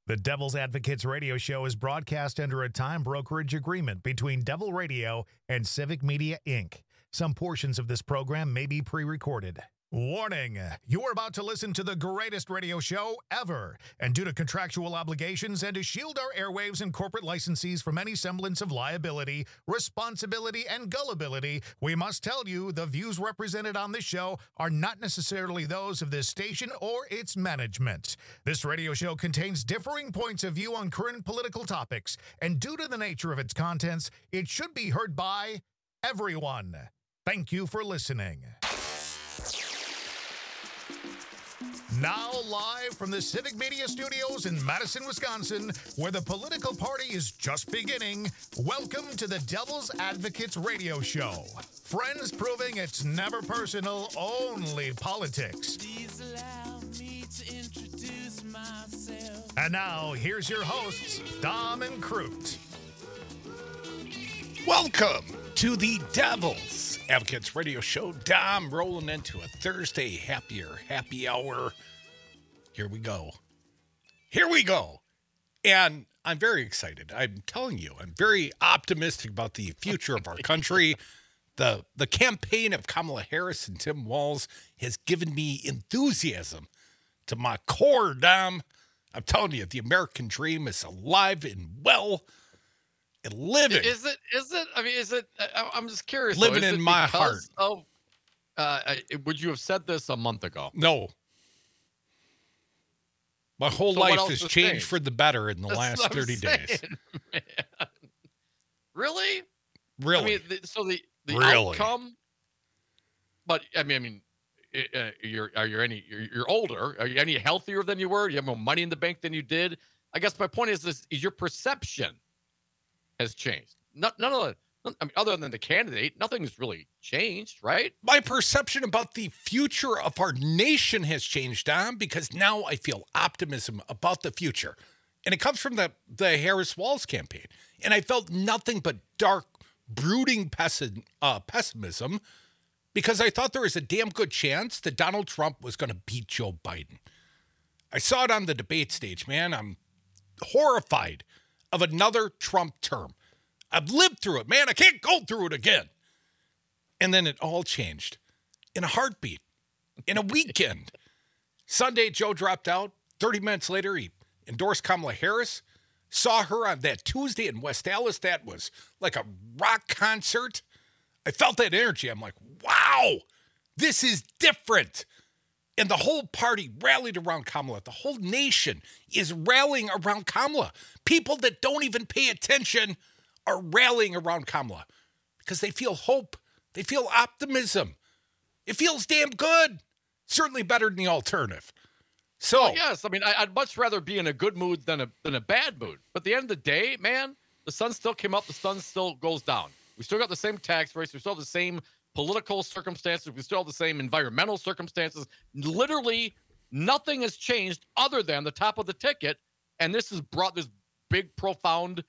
The Devil's Advocates radio show is broadcast under a time brokerage agreement between Devil Radio and Civic Media, Inc. Some portions of this program may be pre-recorded. Warning, you are about to listen to the greatest radio show ever. And due to contractual obligations and to shield our airwaves and corporate licensees from any semblance of liability, responsibility, and gullibility, we must tell you the views represented on this show are not necessarily those of this station or its management. This radio show contains differing points of view on current political topics, and due to the nature of its contents, it should be heard by everyone. Thank you for listening. Now live from the Civic Media Studios in Madison, Wisconsin, where the political party is just beginning, welcome to the Devil's Advocates radio show. Friends proving it's never personal, only politics. Please allow me to introduce myself. And now, here's your hosts, Dom and Crute. Welcome to the Devil's Advocates radio show. Dom rolling into a Thursday happy hour. Here we go. And I'm very excited. I'm telling you, I'm very optimistic about the future of our country. The campaign of Kamala Harris and Tim Walz has given me enthusiasm to my core, Dom. I'm telling you, the American dream is alive and well and living. Is it? I mean, is it? I'm just curious. Living in my heart. Oh, would you have said this a month ago? No. My whole So what life else has has changed changed? for the better in the That's last what I'm 30 days. saying, man. Really? Really? I mean, the Really? outcome. But I mean, you're older. Are you any healthier than you were? You have more money in the bank than you did. I guess my point is your perception has changed. None of the. I mean, other than the candidate, nothing's really changed, right? My perception about the future of our nation has changed, Dom, because now I feel optimism about the future. And it comes from the Harris-Walz campaign. And I felt nothing but dark, brooding pessimism because I thought there was a damn good chance that Donald Trump was going to beat Joe Biden. I saw it on the debate stage, man. I'm horrified of another Trump term. I've lived through it, man. I can't go through it again. And then it all changed in a heartbeat, in a weekend. Sunday, Joe dropped out. 30 minutes later, he endorsed Kamala Harris. Saw her on that Tuesday in West Allis. That was like a rock concert. I felt that energy. I'm like, wow, this is different. And the whole party rallied around Kamala. The whole nation is rallying around Kamala. People that don't even pay attention are rallying around Kamala because they feel hope. They feel optimism. It feels damn good. Certainly better than the alternative. So Well, yes, I mean, I'd much rather be in a good mood than a bad mood. But at the end of the day, man, the sun still came up. The sun still goes down. We still got the same tax rates. We still have the same political circumstances. We still have the same environmental circumstances. Literally, nothing has changed other than the top of the ticket. And this has brought this big, profound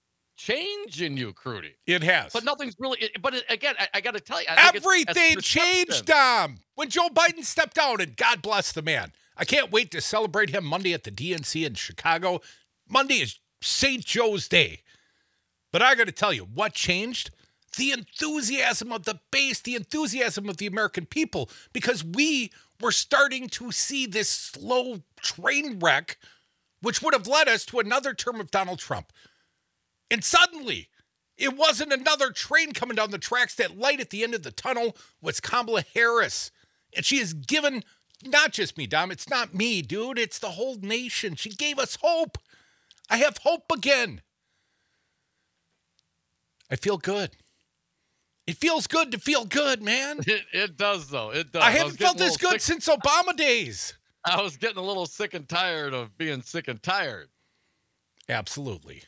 change in you, Crudy. it has. But nothing's really. But again, I got to tell you, I think Everything it's changed, perception. Dom, when Joe Biden stepped down, and God bless the man. I can't wait to celebrate him Monday at the DNC in Chicago. Monday is St. Joe's Day. But I got to tell you, what changed? The enthusiasm of the base, the enthusiasm of the American people, because we were starting to see this slow train wreck, which would have led us to another term of Donald Trump. And suddenly, it wasn't another train coming down the tracks. That light at the end of the tunnel was Kamala Harris. And she has given, not just me, Dom, it's not me, dude. It's the whole nation. She gave us hope. I have hope again. I feel good. It feels good to feel good, man. It does, though. It does. I was haven't getting felt a this little good sick- since Obama days. I was getting a little sick and tired of being sick and tired. Absolutely.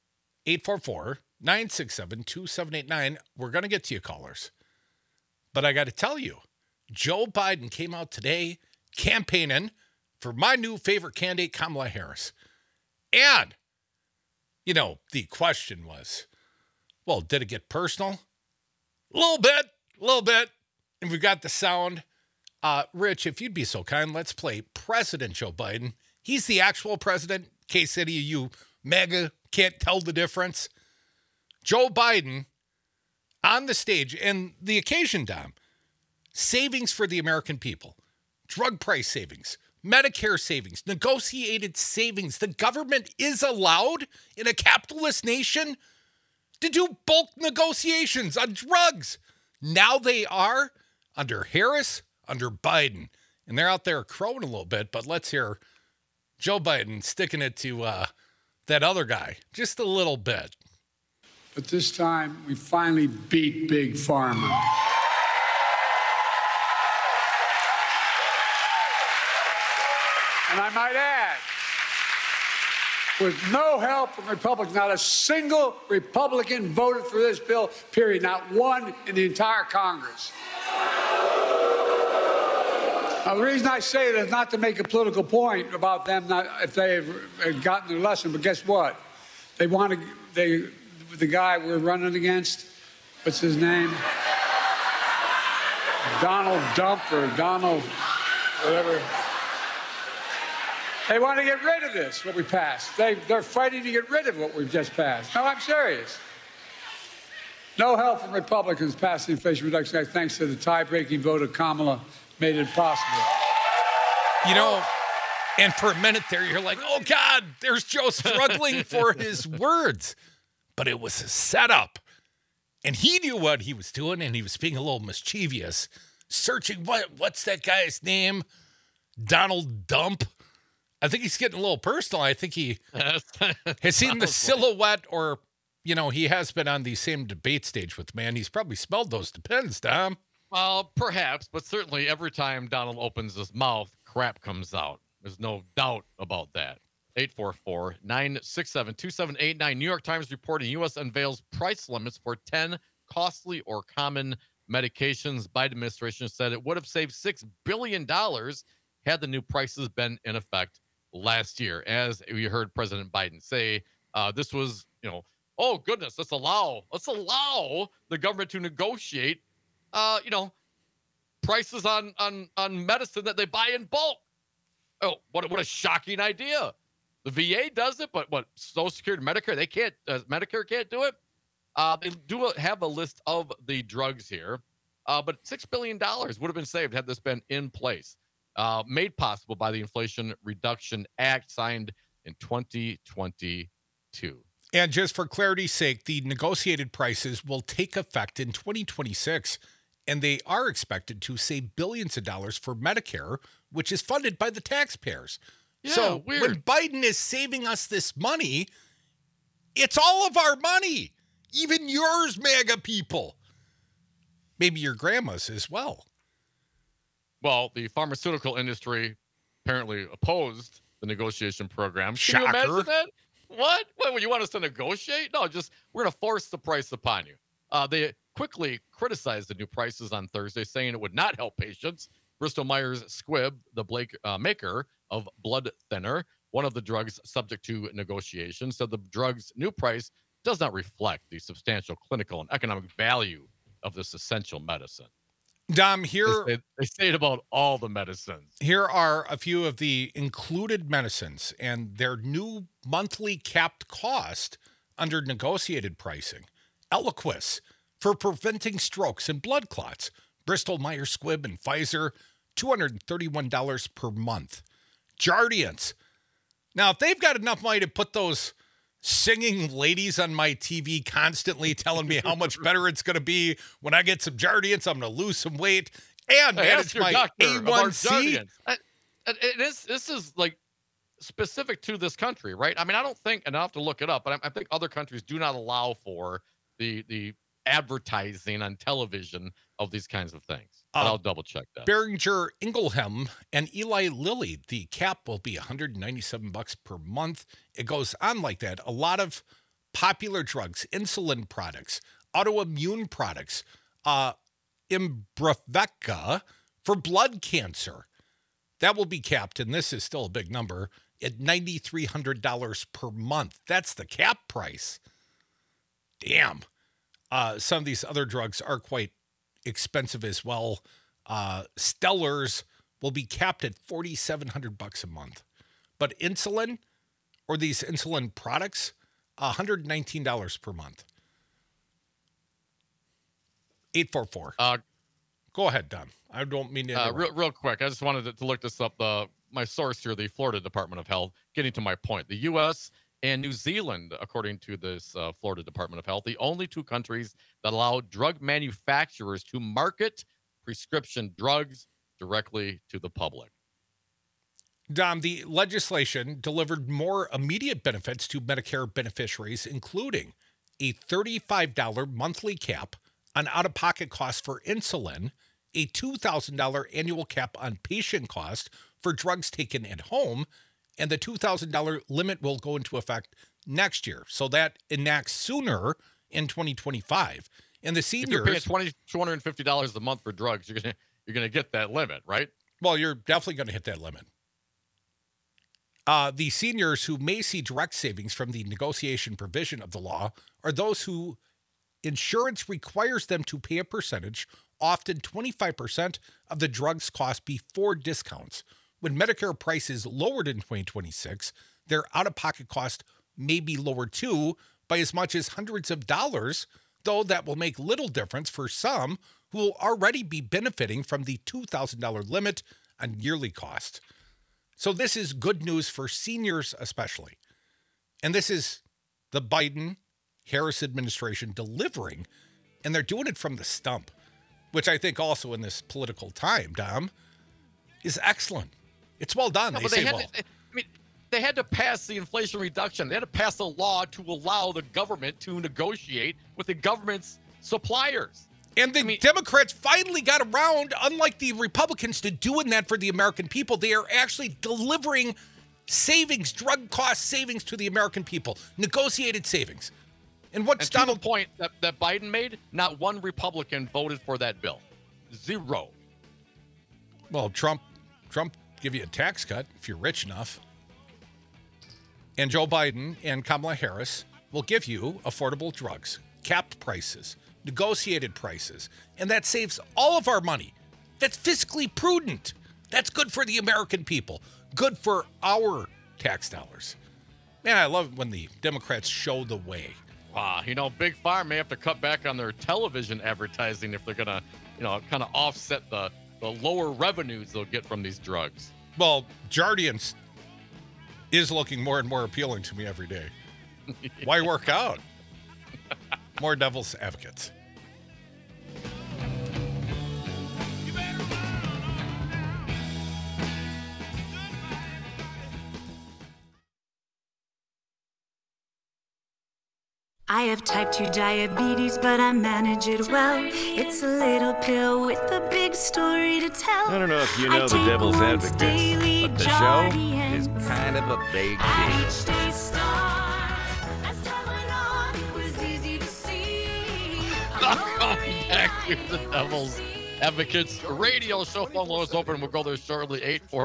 844-967-2789. We're going to get to you, callers. But I got to tell you, Joe Biden came out today campaigning for my new favorite candidate, Kamala Harris. And, you know, the question was, well, did it get personal? A little bit. And we got the sound. Rich, if you'd be so kind, let's play President Joe Biden. He's the actual president. case any of you MAGA can't tell the difference. Joe Biden on the stage, and the occasion, Dom, savings for the American people, drug price savings, Medicare savings, negotiated savings. The government is allowed in a capitalist nation to do bulk negotiations on drugs. Now they are under Harris, under Biden. And they're out there crowing a little bit, but let's hear Joe Biden sticking it to that other guy just a little bit. But this time, we finally beat Big Pharma. And I might add, with no help from Republicans, not a single Republican voted for this bill, period. Not one in the entire Congress. Now, the reason I say it is not to make a political point about them, not if they've gotten their lesson, but guess what? They want to, the guy we're running against, what's his name? Donald Dump or Donald, whatever. They want to get rid of this, what we passed. They're fighting to get rid of what we've just passed. No, I'm serious. No help from Republicans passed the Inflation Reduction Act thanks to the tie-breaking vote of Kamala made it possible. You know, and for a minute there, you're like, oh, God, there's Joe struggling for his words. But it was a setup. And he knew what he was doing, and he was being a little mischievous, searching, what's that guy's name? Donald Dump? I think he's getting a little personal. I think he has seen the silhouette, or, you know, he has been on the same debate stage with man. He's probably smelled those Depends, Dom. Well, perhaps, but certainly every time Donald opens his mouth, crap comes out. There's no doubt about that. 844-967-2789. New York Times reporting U.S. unveils price limits for 10 costly or common medications. Biden administration said it would have saved $6 billion had the new prices been in effect last year. As we heard President Biden say, this was, oh goodness, let's allow the government to negotiate, prices on medicine that they buy in bulk. Oh, what a shocking idea. The VA does it, but what, Social Security, Medicare, they can't, Medicare can't do it. They do have a list of the drugs here, but $6 billion would have been saved had this been in place. Made possible by the Inflation Reduction Act signed in 2022. And just for clarity's sake, the negotiated prices will take effect in 2026, and they are expected to save billions of dollars for Medicare, which is funded by the taxpayers. Yeah, so weird. When Biden is saving us this money, it's all of our money, even yours, MAGA people. Maybe your grandma's as well. Well, the pharmaceutical industry apparently opposed the negotiation program. Shocker. Can you imagine that? What? You want us to negotiate? No, we're going to force the price upon you. They quickly criticized the new prices on Thursday, saying it would not help patients. Bristol Myers Squibb, the maker of blood thinner, one of the drugs subject to negotiation, said the drug's new price does not reflect the substantial clinical and economic value of this essential medicine. Dom, here they say it about all the medicines. Here are a few of the included medicines and their new monthly capped cost under negotiated pricing. Eliquis for preventing strokes and blood clots. Bristol Myers Squibb and Pfizer, $231 per month. Jardiance. Now, if they've got enough money to put those singing ladies on my TV constantly telling me how much better it's going to be when I get some Jardiance, I'm going to lose some weight and manage my A1C. This is like specific to this country, right? I mean, I don't think, and I'll have to look it up, but I think other countries do not allow for the advertising on television of these kinds of things. But I'll double check that. Boehringer Ingelheim and Eli Lilly, the cap will be $197 per month. It goes on like that. A lot of popular drugs, insulin products, autoimmune products, Imbruvica for blood cancer. That will be capped, and this is still a big number, at $9,300 per month. That's the cap price. Damn. Some of these other drugs are quite expensive as well. Stellars will be capped at $4,700 a month. But insulin or these insulin products, $119 per month. 844. Go ahead, Don. I don't mean to interrupt. Real quick, I just wanted to look this up. My source here, the Florida Department of Health, getting to my point. The U.S. and New Zealand, according to this Florida Department of Health, the only two countries that allow drug manufacturers to market prescription drugs directly to the public. Dom, the legislation delivered more immediate benefits to Medicare beneficiaries, including a $35 monthly cap on out-of-pocket costs for insulin, a $2,000 annual cap on patient cost for drugs taken at home, and the $2,000 limit will go into effect next year. So that enacts sooner in 2025. And the seniors... If you're paying $250 a month for drugs, you're gonna get that limit, right? Well, you're definitely going to hit that limit. The seniors who may see direct savings from the negotiation provision of the law are those who insurance requires them to pay a percentage, often 25% of the drug's cost before discounts. When Medicare price is lowered in 2026, their out-of-pocket cost may be lowered too by as much as hundreds of dollars, though that will make little difference for some who will already be benefiting from the $2,000 limit on yearly cost. So this is good news for seniors especially. And this is the Biden-Harris administration delivering, and they're doing it from the stump, which I think also in this political time, Dom, is excellent. It's well done. They had to pass the Inflation Reduction. They had to pass a law to allow the government to negotiate with the government's suppliers. And the Democrats finally got around, unlike the Republicans, to doing that for the American people. They are actually delivering savings, drug cost savings to the American people, negotiated savings. And what's Donald... to the point that Biden made, not one Republican voted for that bill. Zero. Well, Trump give you a tax cut if you're rich enough. And Joe Biden and Kamala Harris will give you affordable drugs, capped prices, negotiated prices, and that saves all of our money. That's fiscally prudent. That's good for the American people, good for our tax dollars. Man, I love it when the Democrats show the way. Big Pharma may have to cut back on their television advertising if they're going to, kind of offset the lower revenues they'll get from these drugs. Well, Jardiance is looking more and more appealing to me every day. Why work out? More devil's advocates. I have type 2 diabetes, but I manage it well. It's a little pill with a big story to tell. I don't know if you know the devil's advocates, but the show is kind of a big deal. Each day starts as time went on, it was easy to see. Welcome back to the Devil's Advocates radio show. Phone line is open. We'll go there shortly.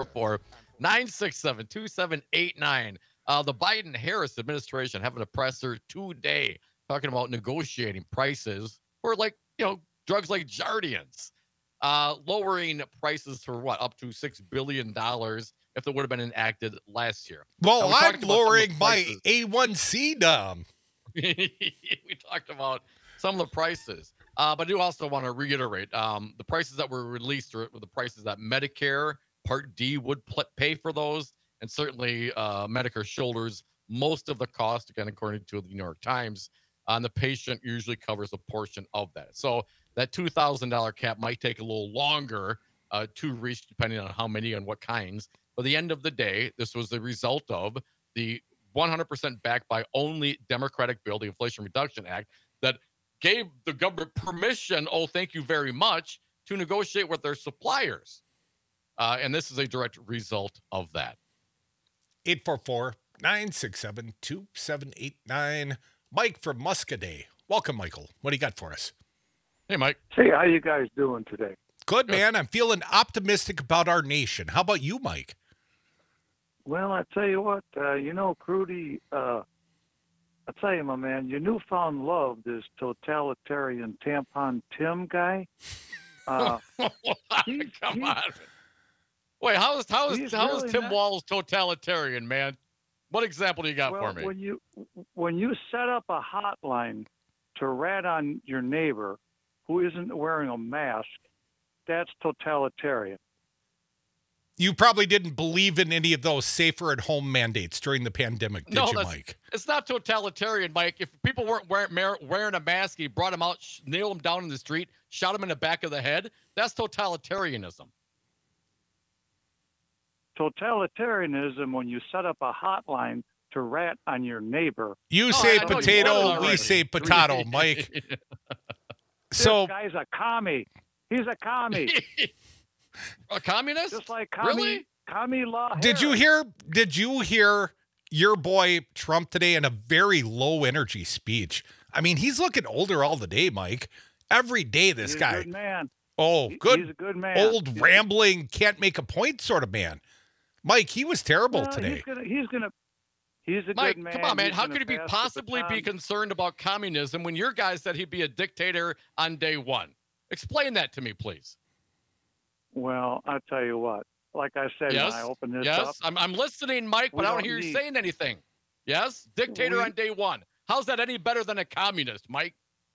844-967-2789. The Biden-Harris administration having a presser today talking about negotiating prices for drugs like Jardiance, lowering prices for up to $6 billion if it would have been enacted last year. Well, I'm lowering my A1C, Dom. We talked about some of the prices, but I do also want to reiterate the prices that were released were the prices that Medicare Part D would pay for those. And certainly Medicare shoulders most of the cost, again, according to the New York Times, and the patient usually covers a portion of that. So that $2,000 cap might take a little longer to reach, depending on how many and what kinds. But at the end of the day, this was the result of the 100% backed by only Democratic bill, the Inflation Reduction Act, that gave the government permission, thank you very much, to negotiate with their suppliers. And this is a direct result of that. 844-967-2789. Mike from Muscadet. Welcome, Michael. What do you got for us? Hey, Mike. Hey, how you guys doing today? Good, man. I'm feeling optimistic about our nation. How about you, Mike? Well, I tell you what, Crudy, I tell you, my man, your newfound love, this totalitarian tampon Tim guy. Come on. Wait, how is really Tim not... Walz totalitarian, man? What example do you got for me? When you set up a hotline to rat on your neighbor who isn't wearing a mask, that's totalitarian. You probably didn't believe in any of those safer at home mandates during the pandemic, did you, Mike? It's not totalitarian, Mike. If people weren't wearing a mask, he brought them out, nailed them down in the street, shot them in the back of the head. That's totalitarianism. Totalitarianism when you set up a hotline to rat on your neighbor. You say potato, we say potato, Mike. This guy's a commie. He's a commie. A communist? Just like commie law. Did you hear your boy Trump today in a very low energy speech? I mean, he's looking older all the day, Mike. Every day this guy. He's a good man. Oh, good. He's a good man. Old rambling, can't make a point sort of man. Mike, he was terrible today. He's a Mike, good man. Come on, man. He's How could he possibly be baton. concerned about communism when your guy said he'd be a dictator on day one? Explain that to me, please. Well, I'll tell you what. Like I said when I opened this up. Yes, I'm listening, Mike, but I don't hear you saying anything. Yes? Dictator on day one. How's that any better than a communist, Mike?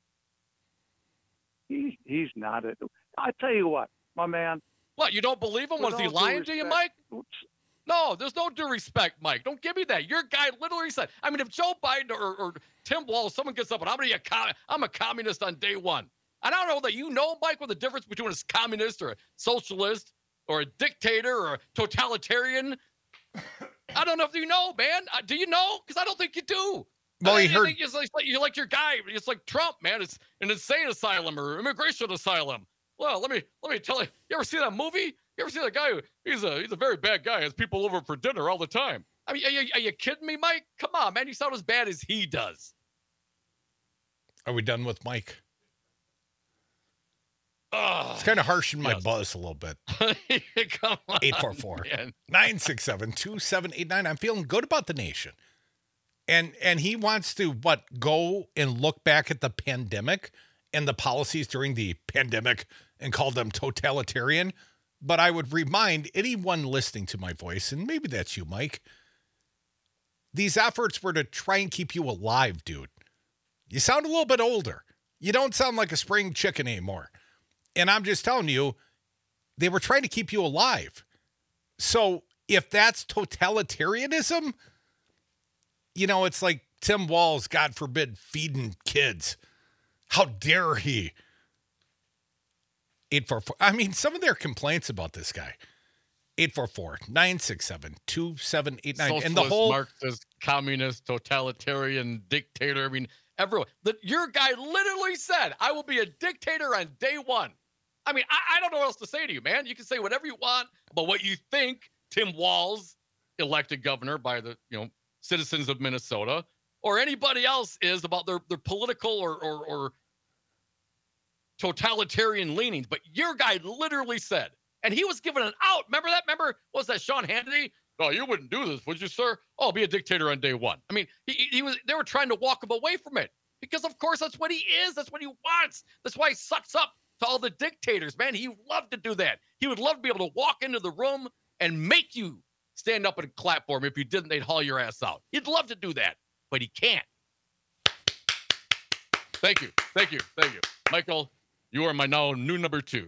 He's not. I tell you what, my man. What, you don't believe him? Was he lying to you, Mike? No, there's no due respect, Mike. Don't give me that. Your guy literally said, I mean, if Joe Biden or Tim Walz, someone gets up and I'm a communist on day one. I don't know that you know, Mike, what the difference between a communist or a socialist or a dictator or a totalitarian. I don't know if you know, man. Do you know? Because I don't think you do. Well, you like your guy. It's like Trump, man. It's an insane asylum or immigration asylum. Well, let me tell you. You ever see that movie? You ever see that guy? He's a very bad guy. Has people over for dinner all the time. I mean, are you kidding me, Mike? Come on, man. You sound as bad as he does. Are we done with Mike? It's kind of harsh in my buzz a little bit. Come on, 844-967-2789. I'm feeling good about the nation. And he wants to, go and look back at the pandemic and the policies during the pandemic and call them totalitarian. But I would remind anyone listening to my voice, and maybe that's you, Mike, these efforts were to try and keep you alive, dude. You sound a little bit older. You don't sound like a spring chicken anymore. And I'm just telling you, they were trying to keep you alive. So if that's totalitarianism, it's like Tim Walz, God forbid, feeding kids. How dare he? 844. I mean, some of their complaints about this guy. 844-967-2789. And the whole Marxist, communist, totalitarian, dictator. I mean, everyone. Your guy literally said, I will be a dictator on day one. I mean, I don't know what else to say to you, man. You can say whatever you want about what you think Tim Walz, elected governor by the citizens of Minnesota, or anybody else is about their political or totalitarian leanings. But your guy literally said, and he was given an out. Remember that? What was that, Sean Hannity? Oh, you wouldn't do this, would you, sir? Oh, I'll be a dictator on day one. I mean, they were trying to walk him away from it because, of course, that's what he is. That's what he wants. That's why he sucks up to all the dictators, man. He would love to do that. He would love to be able to walk into the room and make you stand up and clap for him. If you didn't, they'd haul your ass out. He'd love to do that, but he can't. Thank you. Michael, you are my new number 2.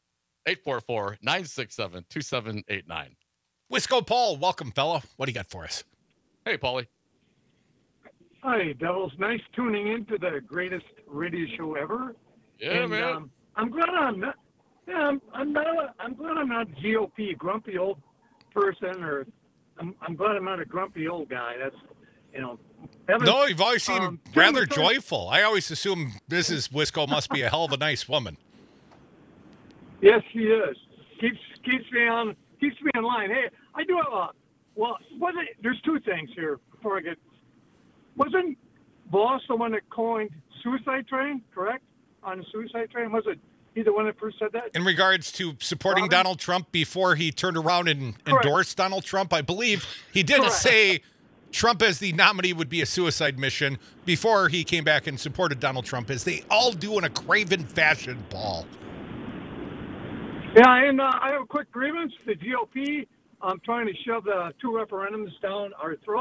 844-967-2789. Wisco Paul, welcome, fella. What do you got for us? Hey, Paulie. Hi, Devils. Nice tuning into the greatest radio show ever. Yeah, man. I'm glad I'm not. Yeah, I'm glad I'm not GOP grumpy old person, or I'm glad I'm not a grumpy old guy. That's No, you've always seemed rather joyful. I always assume Mrs. Wisco must be a hell of a nice woman. Yes, she is. Keeps me in line. Hey, I do have there's two things here before I get. Wasn't Voss the one that coined suicide train? Correct? On the suicide train, was it he the one that first said that? In regards to supporting Donald Trump before he turned around and endorsed Donald Trump, I believe he did say Trump as the nominee would be a suicide mission before he came back and supported Donald Trump, as they all do in a craven fashion, Paul. Yeah, and I have a quick grievance. The GOP trying to shove the 2 referendums down our throat.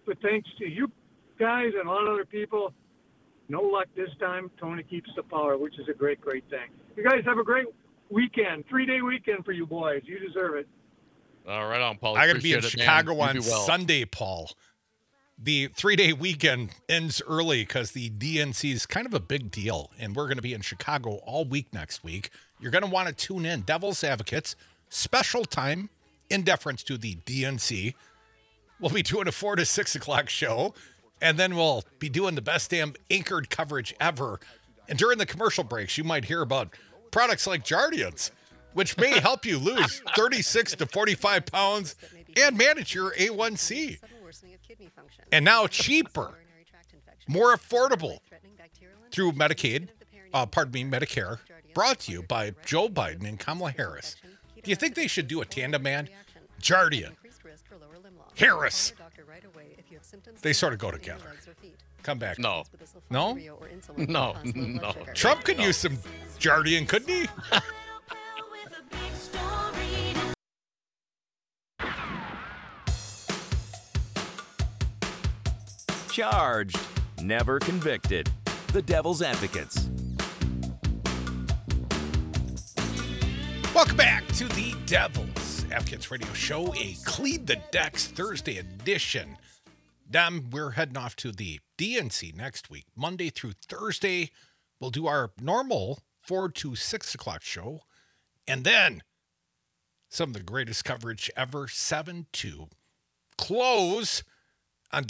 but thanks to you guys and a lot of other people, no luck this time. Tony keeps the power, which is a great, great thing. You guys have a great weekend, 3-day weekend for you boys. You deserve it. All right, on Paul. I got to be in Appreciate it, Chicago man. on You do well. Sunday, Paul. The 3-day weekend ends early because the DNC is kind of a big deal, and we're going to be in Chicago all week next week. You're going to want to tune in. Devil's Advocates, special time in deference to the DNC. We'll be doing a 4 to 6 o'clock show, and then we'll be doing the best damn anchored coverage ever. And during the commercial breaks, you might hear about products like Jardiance, which may help you lose 36 to 45 pounds and manage your A1C. And now cheaper, more affordable through Medicaid, Medicare, brought to you by Joe Biden and Kamala Harris. Do you think they should do a tandem ad? Jardiance, Harris. They sort of go together. Come back. No. No? No. No. Trump could use some Jardiance, couldn't he? Charged, never convicted. The Devil's Advocates. Welcome back to the Devil's Advocates Radio Show, a Clean the Decks Thursday edition. We're heading off to the DNC next week, Monday through Thursday. We'll do our normal 4 to 6 o'clock show, and then some of the greatest coverage ever, 7 to close on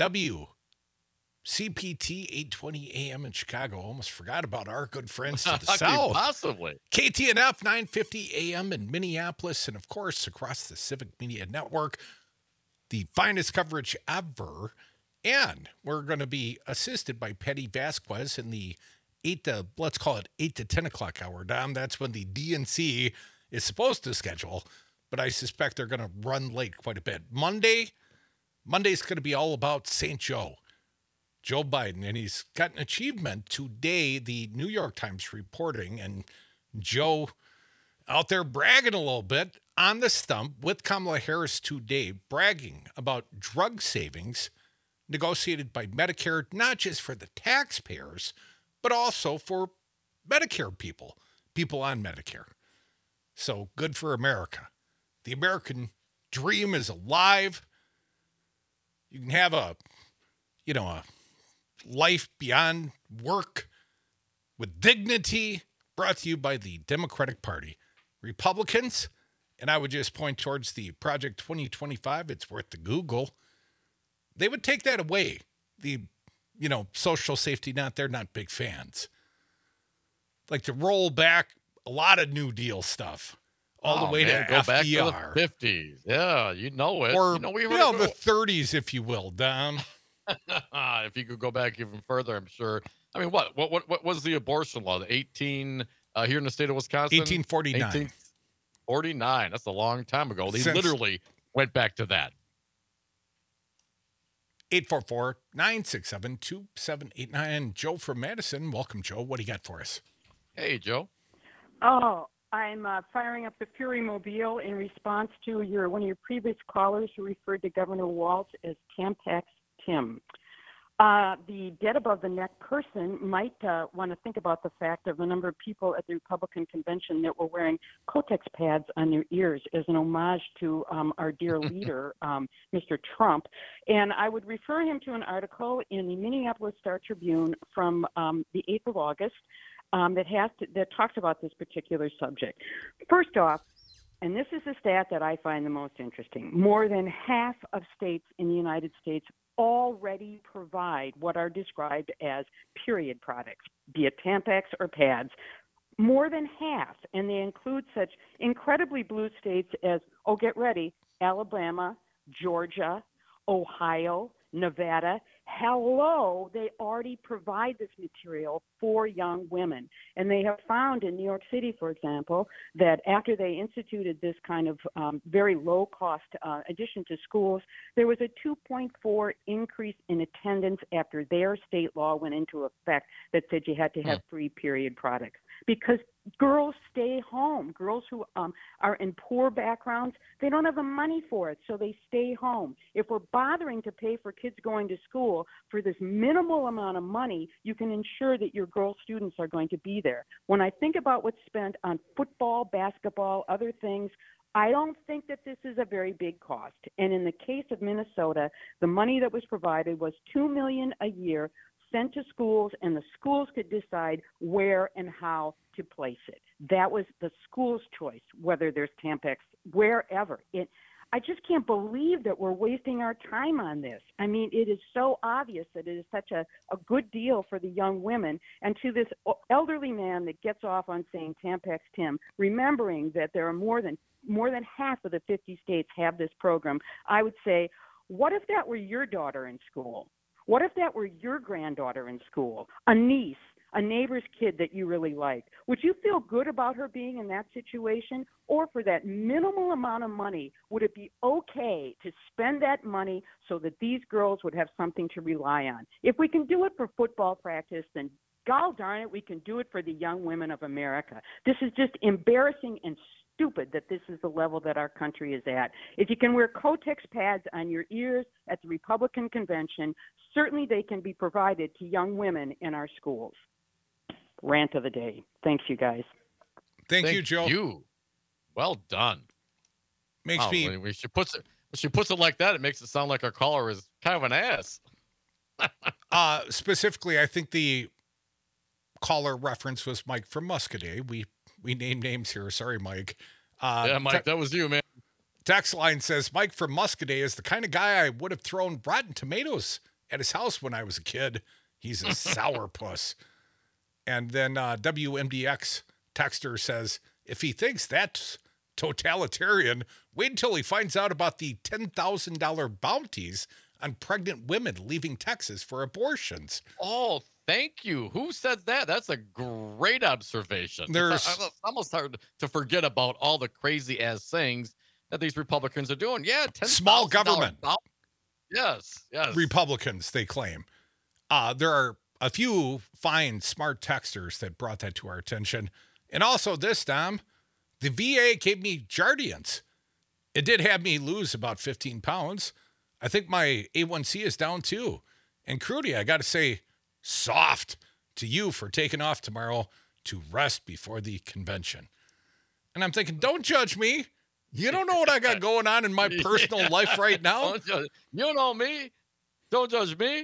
WCPT 820 AM in Chicago. Almost forgot about our good friends to the south. Possibly. KTNF 950 AM in Minneapolis, and of course across the Civic Media Network, the finest coverage ever. And we're going to be assisted by Petty Vasquez in the 8 to 10 o'clock hour. Dom, that's when the DNC is supposed to schedule, but I suspect they're going to run late quite a bit. Monday's going to be all about St. Joe Biden, and he's got an achievement today. The New York Times reporting, and Joe out there bragging a little bit on the stump with Kamala Harris today, bragging about drug savings negotiated by Medicare, not just for the taxpayers, but also for Medicare people on Medicare. So good for America. The American dream is alive. You can have a life beyond work with dignity, brought to you by the Democratic Party. Republicans, and I would just point towards the Project 2025, it's worth the Google. They would take that away. The, social safety net, they're not big fans. Like to roll back a lot of New Deal stuff all the way to go FDR. Back to the 50s. Yeah, you know it. Or, the 30s, if you will, Dom. If you could go back even further, I'm sure. I mean, what was the abortion law? The 18 here in the state of Wisconsin? 1849. 1849. That's a long time ago. They literally went back to that. 844-967-2789. Joe from Madison. Welcome, Joe. What do you got for us? Hey, Joe. Oh, I'm firing up the Fury Mobile in response to one of your previous callers who referred to Governor Walz as Tampax Tim. The dead above the neck person might want to think about the fact of the number of people at the Republican convention that were wearing Kotex pads on their ears as an homage to our dear leader, Mr. Trump. And I would refer him to an article in the Minneapolis Star-Tribune from the 8th of August that talks about this particular subject. First off, and this is the stat that I find the most interesting, more than half of states in the United States already provide what are described as period products, be it Tampax or pads. More than half, and they include such incredibly blue states as, get ready, Alabama, Georgia, Ohio, Nevada. Hello, they already provide this material for young women. And they have found in New York City, for example, that after they instituted this kind of very low-cost addition to schools, there was a 2.4 increase in attendance after their state law went into effect that said you had to have free period products. Because Girls stay home. Girls who are in poor backgrounds, they don't have the money for it, so they stay home. If we're bothering to pay for kids going to school for this minimal amount of money, you can ensure that your girl students are going to be there. When I think about what's spent on football, basketball, other things, I don't think that this is a very big cost. And in the case of Minnesota, the money that was provided was $2 million a year sent to schools, and the schools could decide where and how to place it. That was the school's choice, whether there's Tampax, wherever. I just can't believe that we're wasting our time on this. I mean, it is so obvious that it is such a good deal for the young women. And to this elderly man that gets off on saying Tampax Tim, remembering that there are more than half of the 50 states have this program, I would say, what if that were your daughter in school? What if that were your granddaughter in school, a niece, a neighbor's kid that you really liked? Would you feel good about her being in that situation? Or for that minimal amount of money, would it be okay to spend that money so that these girls would have something to rely on? If we can do it for football practice, then gol darn it, we can do it for the young women of America. This is just embarrassing and stupid that this is the level that our country is at. If you can wear Kotex pads on your ears at the Republican convention, certainly they can be provided to young women in our schools. Rant of the day. Thanks, you guys. Thank you, Joe. Well done. Makes me. When she puts it like that, it makes it sound like our caller is kind of an ass. Specifically, I think the caller reference was Mike from Muscadet. We named names here. Sorry, Mike. Yeah, Mike, that was you, man. Text line says, Mike from Muscadet is the kind of guy I would have thrown rotten tomatoes at his house when I was a kid. He's a sourpuss. And then WMDX texter says, if he thinks that's totalitarian, wait until he finds out about the $10,000 bounties on pregnant women leaving Texas for abortions. Oh, thank you. Who said that? That's a great observation. It's almost hard to forget about all the crazy ass things that these Republicans are doing. Yeah, small government. Yes. Republicans, they claim. There are a few fine, smart texters that brought that to our attention. And also this time, the VA gave me Jardiance. It did have me lose about 15 pounds. I think my A1C is down too. And Crudy, I got to say, soft to you for taking off tomorrow to rest before the convention. And I'm thinking, don't judge me. You don't know what I got going on in my personal life right now. You know me. Don't judge me.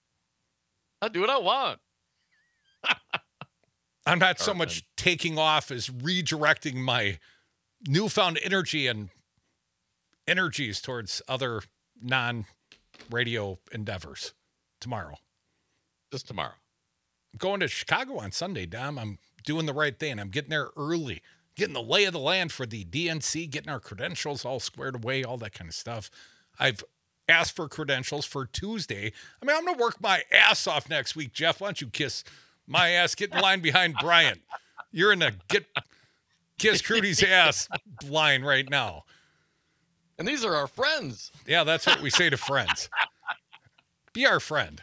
I do what I want. I'm not so much taking off as redirecting my newfound energy and energies towards other non-radio endeavors tomorrow. Just tomorrow. I'm going to Chicago on Sunday, Dom. I'm doing the right thing. I'm getting there early, getting the lay of the land for the DNC, getting our credentials all squared away, all that kind of stuff. I've asked for credentials for Tuesday. I mean, I'm going to work my ass off next week, Jeff. Why don't you kiss my ass, get in line behind Brian. You're in the kiss Crudy's ass line right now. And these are our friends. Yeah, that's what we say to friends. Be our friend.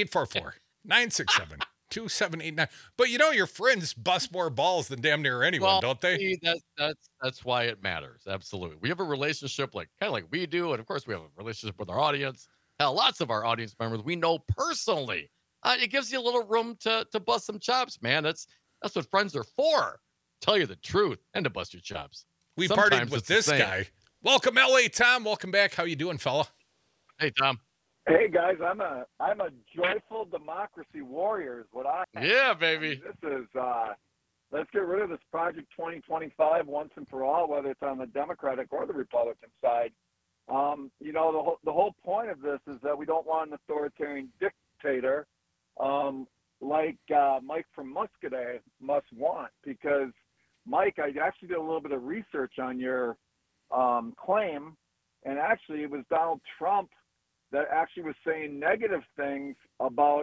844-967-2789. But you know your friends bust more balls than damn near anyone, don't they? See, that's why it matters. Absolutely. We have a relationship kind of like we do, and of course we have a relationship with our audience. Hell, lots of our audience members we know personally. It gives you a little room to bust some chops, man. That's what friends are for. Tell you the truth and to bust your chops. We partied with this guy. Welcome, LA Tom. Welcome back. How you doing, fella? Hey, Tom. Hey guys, I'm a joyful democracy warrior is what I am. Yeah, baby. This is let's get rid of this Project 2025 once and for all, whether it's on the Democratic or the Republican side. You know, the whole point of this is that we don't want an authoritarian dictator like Mike from Muscadet must want, because Mike, I actually did a little bit of research on your claim, and actually it was Donald Trump that actually was saying negative things about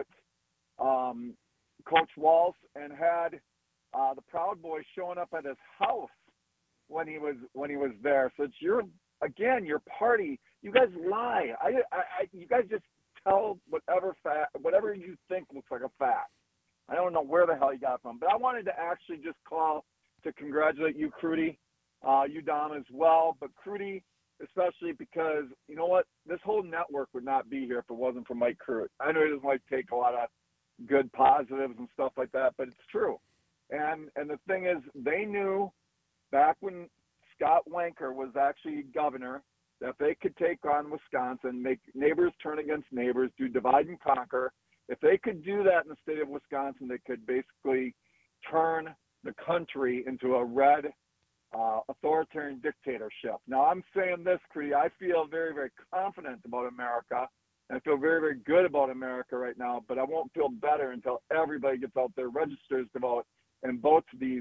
Coach Walz, and had the Proud Boys showing up at his house when he was there. So it's your party. You guys lie. You guys just tell whatever you think looks like a fact. I don't know where the hell you got it from, but I wanted to actually just call to congratulate you, Crudy, you, Dom, as well. But Crudy, especially because, you know what? This whole network would not be here if it wasn't for Mike Crute. I know he doesn't like take a lot of good positives and stuff like that, but it's true. And the thing is, they knew back when Scott Wanker was actually governor that they could take on Wisconsin, make neighbors turn against neighbors, do divide and conquer. If they could do that in the state of Wisconsin, they could basically turn the country into a red authoritarian dictatorship. Now, I'm saying this, Cree, I feel very, very confident about America. I feel very, very good about America right now, but I won't feel better until everybody gets out there, registers to vote, and votes these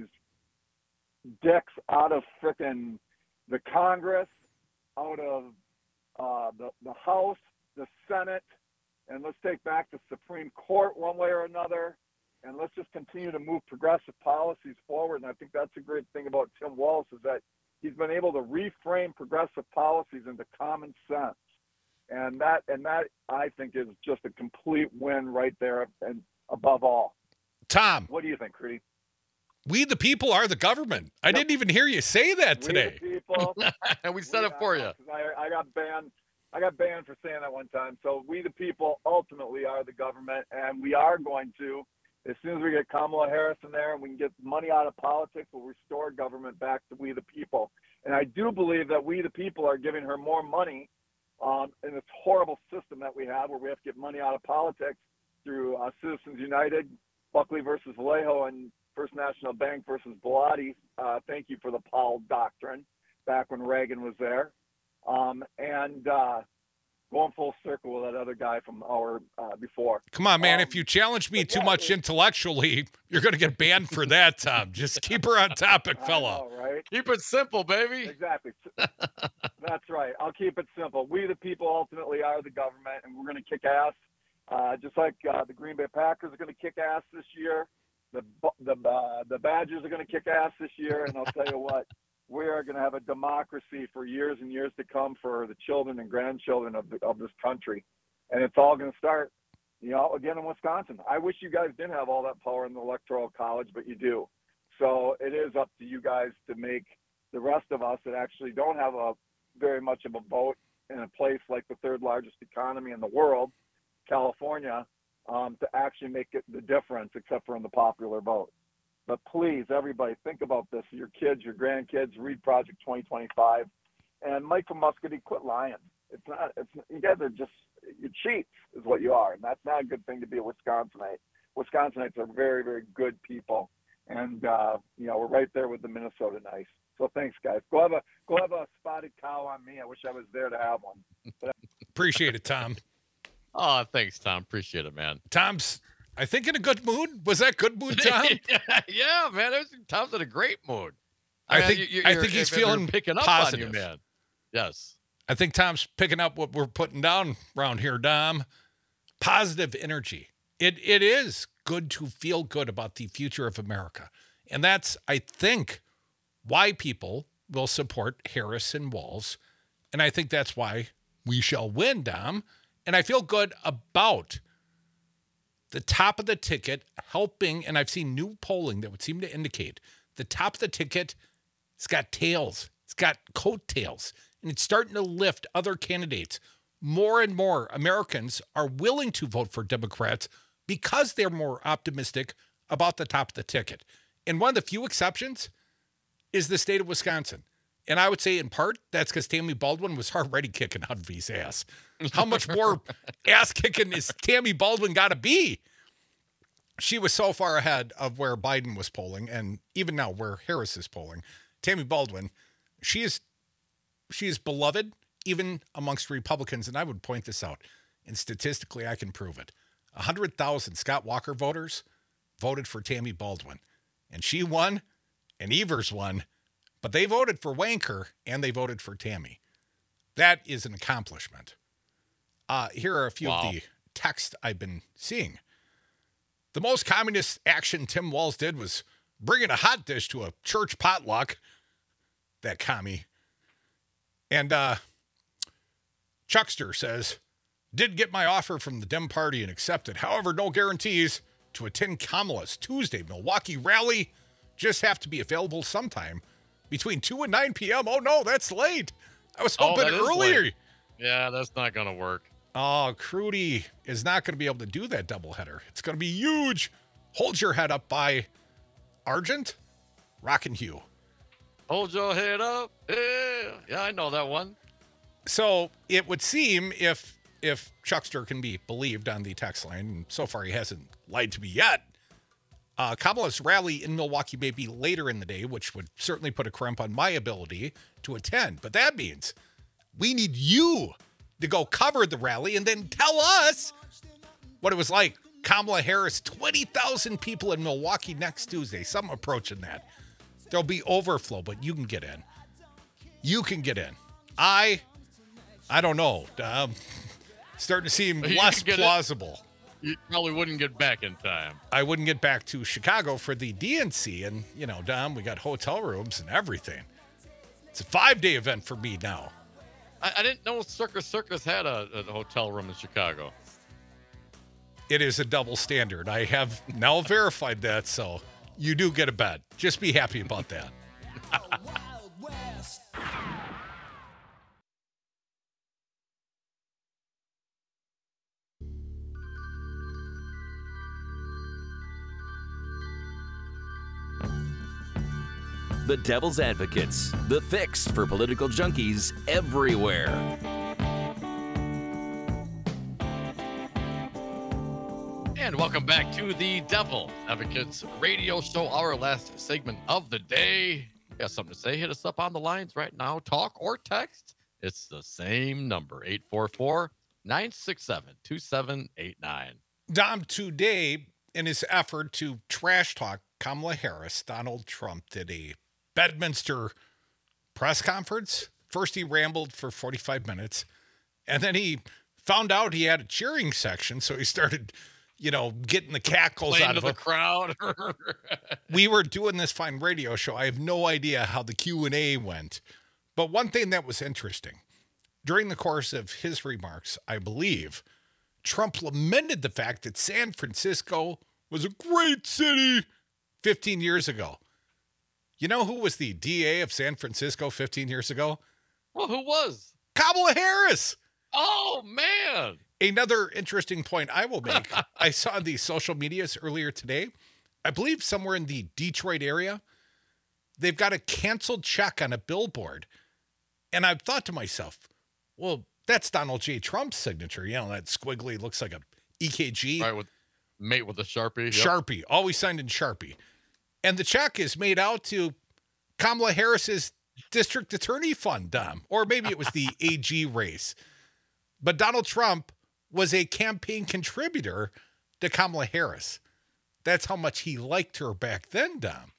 dicks out of frickin' the Congress, out of the House, the Senate, and let's take back the Supreme Court one way or another, and let's just continue to move progressive policies forward. And I think that's a great thing about Tim Walz is that he's been able to reframe progressive policies into common sense. And that I think is just a complete win right there and above all. Tom. What do you think, Creedy? We the people are the government. I didn't even hear you say that today. We the people. And we said it for you. I got banned. I got banned for saying that one time. So we the people ultimately are the government, and we are going to, as soon as we get Kamala Harris in there and we can get money out of politics, we'll restore government back to we the people. And I do believe that we the people are giving her more money in this horrible system that we have where we have to get money out of politics through Citizens United, Buckley versus Vallejo, and First National Bank versus Bilotti. Thank you for the Powell Doctrine back when Reagan was there. And going full circle with that other guy from our before. Come on, man. If you challenge me too much intellectually, you're going to get banned for that, Tom. Just keep her on topic, fella. Know, right? Keep it simple, baby. Exactly. That's right. I'll keep it simple. We the people ultimately are the government, and we're going to kick ass. Just like the Green Bay Packers are going to kick ass this year. The Badgers are going to kick ass this year, and I'll tell you what, we are going to have a democracy for years and years to come for the children and grandchildren of this country, and it's all going to start, again in Wisconsin. I wish you guys didn't have all that power in the Electoral College, but you do. So it is up to you guys to make the rest of us that actually don't have very much of a vote in a place like the third largest economy in the world, California, to actually make it the difference, except for in the popular vote. But please, everybody, think about this. Your kids, your grandkids, read Project 2025. And Mike from Muscatine, quit lying. You guys are just, you cheats is what you are. And that's not a good thing to be a Wisconsinite. Wisconsinites are very, very good people. And, we're right there with the Minnesota Nice. So thanks, guys. Go have a spotted cow on me. I wish I was there to have one. Appreciate it, Tom. Oh, thanks, Tom. Appreciate it, man. Tom's, I think, in a good mood. Was that good mood, Tom? Yeah, man. Tom's in a great mood. I think he's feeling picking up positive. on you, man. Yes. I think Tom's picking up what we're putting down around here, Dom. Positive energy. It is good to feel good about the future of America. And that's, I think, why people will support Harris and Walz. And I think that's why we shall win, Dom. And I feel good about the top of the ticket helping, and I've seen new polling that would seem to indicate the top of the ticket, it's got tails. It's got coattails. And it's starting to lift other candidates. More and more Americans are willing to vote for Democrats because they're more optimistic about the top of the ticket. And one of the few exceptions is the state of Wisconsin. And I would say in part, that's because Tammy Baldwin was already kicking out of his ass. How much more ass kicking is Tammy Baldwin got to be? She was so far ahead of where Biden was polling, and even now where Harris is polling. Tammy Baldwin, she is beloved even amongst Republicans, and I would point this out. And statistically, I can prove it. 100,000 Scott Walker voters voted for Tammy Baldwin, and she won, and Evers won. But they voted for Wanker, and they voted for Tammy. That is an accomplishment. Here are a few of the texts I've been seeing. The most communist action Tim Walz did was bringing a hot dish to a church potluck. That commie. And Chuckster says, did get my offer from the Dem Party and accepted. However, no guarantees to attend Kamala's Tuesday Milwaukee rally. just have to be available sometime between 2 and 9 p.m. Oh, no, that's late. I was hoping that is earlier. late. Yeah, that's not going to work. Oh, Crudy is not going to be able to do that doubleheader. It's going to be huge. Hold Your Head Up by Argent, Rockin' Hugh. Hold your head up. Yeah, I know that one. So it would seem if Chuckster can be believed on the text line, and so far he hasn't lied to me yet, Kamala's rally in Milwaukee may be later in the day, which would certainly put a crimp on my ability to attend. But that means we need you to go cover the rally and then tell us what it was like. Kamala Harris, 20,000 people in Milwaukee next Tuesday, something approaching that. There'll be overflow, but you can get in. You can get in. I don't know. Starting to seem less plausible. You probably wouldn't get back in time. I wouldn't get back to Chicago for the DNC. And, Dom, we got hotel rooms and everything. It's a 5-day event for me now. I didn't know Circus had a hotel room in Chicago. It is a double standard. I have now verified that, so you do get a bed. Just be happy about that. The Devil's Advocates, the fix for political junkies everywhere. And welcome back to the Devil Advocates radio show, our last segment of the day. You got something to say? Hit us up on the lines right now. Talk or text. It's the same number, 844-967-2789. Dom, today, in his effort to trash talk Kamala Harris, Donald Trump did a Bedminster press conference. First, he rambled for 45 minutes, and then he found out he had a cheering section, so he started, getting the cackles out of the crowd. We were doing this fine radio show. I have no idea how the Q&A went, but one thing that was interesting, during the course of his remarks, I believe, Trump lamented the fact that San Francisco was a great city 15 years ago. You know who was the DA of San Francisco 15 years ago? Well, who was? Kamala Harris. Oh, man. Another interesting point I will make. I saw the social medias earlier today. I believe somewhere in the Detroit area, they've got a canceled check on a billboard. And I've thought to myself, well, that's Donald J. Trump's signature. That squiggly looks like a EKG. Right, with a Sharpie. Yep. Sharpie, always signed in Sharpie. And the check is made out to Kamala Harris's district attorney fund, Dom. Or maybe it was the AG race. But Donald Trump was a campaign contributor to Kamala Harris. That's how much he liked her back then, Dom.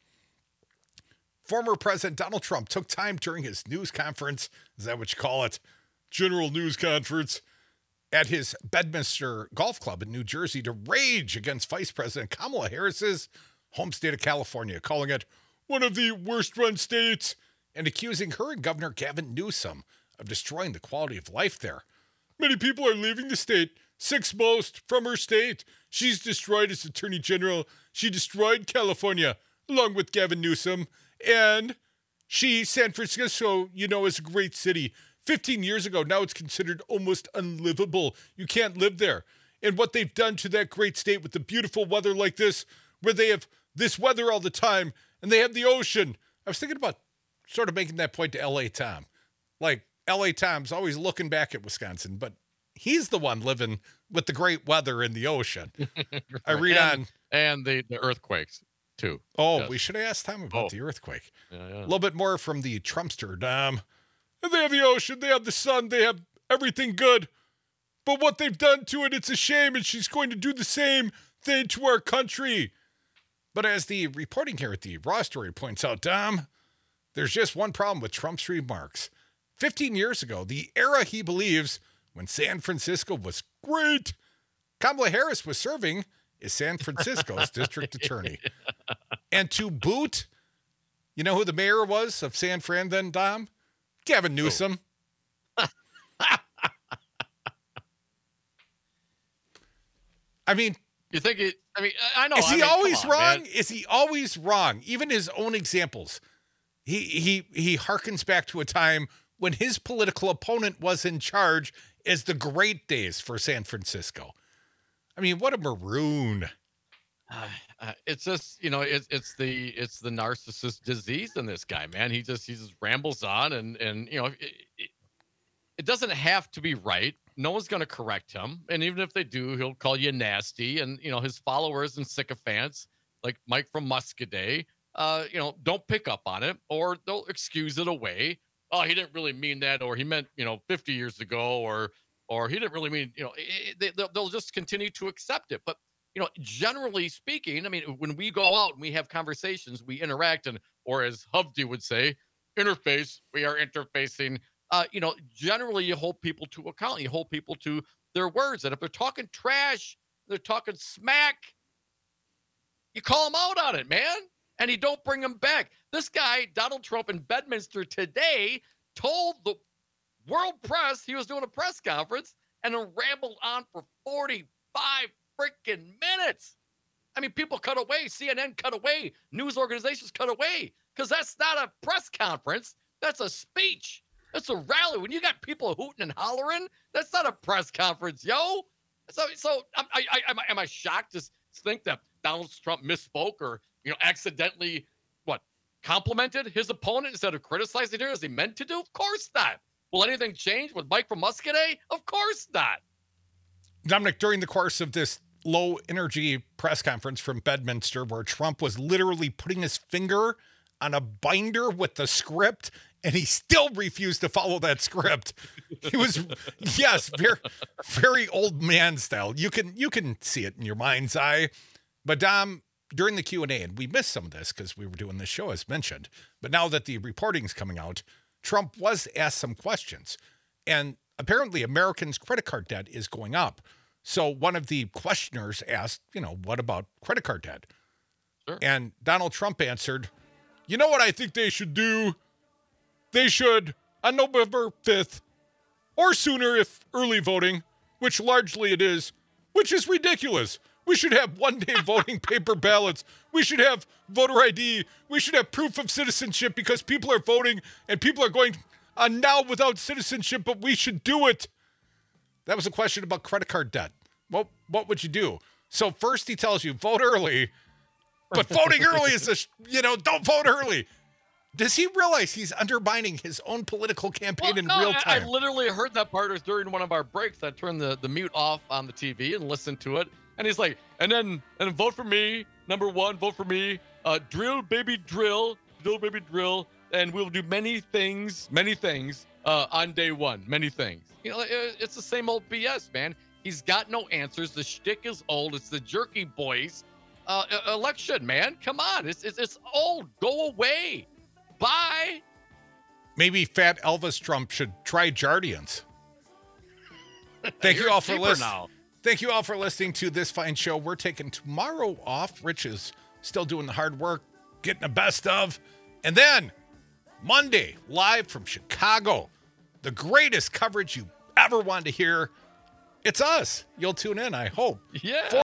Former President Donald Trump took time during his news conference, is that what you call it? General news conference, at his Bedminster Golf Club in New Jersey to rage against Vice President Kamala Harris's home state of California, calling it one of the worst-run states and accusing her and Governor Gavin Newsom of destroying the quality of life there. Many people are leaving the state, 6 most from her state. She's destroyed as Attorney General. She destroyed California, along with Gavin Newsom. And San Francisco, is a great city. 15 years ago, now it's considered almost unlivable. You can't live there. And what they've done to that great state with the beautiful weather like this, where they have this weather all the time, and they have the ocean. I was thinking about sort of making that point to L.A. Tom. Like, L.A. Tom's always looking back at Wisconsin, but he's the one living with the great weather in the ocean. I read and the earthquakes, too. Oh, yes. We should have asked Tom about the earthquake. Yeah. A little bit more from the Trumpster, Dom. And they have the ocean, they have the sun, they have everything good. But what they've done to it, it's a shame, and she's going to do the same thing to our country. But as the reporting here at the Raw Story points out, Dom, there's just one problem with Trump's remarks. 15 years ago, the era he believes when San Francisco was great, Kamala Harris was serving as San Francisco's district attorney. And to boot, you know who the mayor was of San Fran then, Dom? Gavin Newsom. I mean, You think it? I mean, I know. Is he come always on, wrong? man. Is he always wrong? Even his own examples. He harkens back to a time when his political opponent was in charge as the great days for San Francisco. I mean, what a maroon. It's just, it's the narcissist disease in this guy, man. He just rambles on, and it doesn't have to be right. No one's going to correct him, and even if they do, he'll call you nasty. And his followers and sycophants like Mike from Muscadet, don't pick up on it, or they'll excuse it away. Oh, he didn't really mean that, or he meant 50 years ago, or he didn't really mean they'll just continue to accept it. But generally speaking, I mean, when we go out and we have conversations, we interact, or as Hovde would say, interface. We are interfacing. Generally you hold people to account. You hold people to their words. And if they're talking trash, they're talking smack, you call them out on it, man. And you don't bring them back. This guy, Donald Trump in Bedminster today, told the world press he was doing a press conference and then rambled on for 45 freaking minutes. I mean, people cut away. CNN cut away. News organizations cut away. Because that's not a press conference. That's a speech. That's a rally. When you got people hooting and hollering, that's not a press conference, yo. So am I shocked to think that Donald Trump misspoke or accidentally complimented his opponent instead of criticizing her as he meant to do? Of course not. Will anything change with Mike from Muscadet? Of course not. Dominic, during the course of this low energy press conference from Bedminster, where Trump was literally putting his finger on a binder with the script, and he still refused to follow that script. He was, yes, very, very old man style. You can see it in your mind's eye. But Dom, during the Q&A, and we missed some of this because we were doing this show as mentioned, but now that the reporting's coming out, Trump was asked some questions. And apparently Americans' credit card debt is going up. So one of the questioners asked, what about credit card debt? Sure. And Donald Trump answered, you know what I think they should do? They should, on November 5th, or sooner if early voting, which largely it is, which is ridiculous. We should have one-day voting paper ballots. We should have voter ID. We should have proof of citizenship because people are voting and people are going on now without citizenship, but we should do it. That was a question about credit card debt. What would you do? So first he tells you vote early, but voting early is don't vote early. Does he realize he's undermining his own political campaign in real time? I literally heard that part. It was during one of our breaks. I turned the mute off on the TV and listened to it. And he's like, and vote for me. Number one, vote for me. Drill, baby, drill. Drill, baby, drill. And we'll do many things on day one. Many things. It's the same old BS, man. He's got no answers. The shtick is old. It's the jerky boys election, man. Come on. It's old. Go away. Bye. Maybe fat Elvis Trump should try Jardians. Thank you all for listening. Thank you all for listening to this fine show. We're taking tomorrow off. Rich is still doing the hard work, getting the best of. And then Monday, live from Chicago, the greatest coverage you ever wanted to hear. It's us. You'll tune in, I hope. Yeah.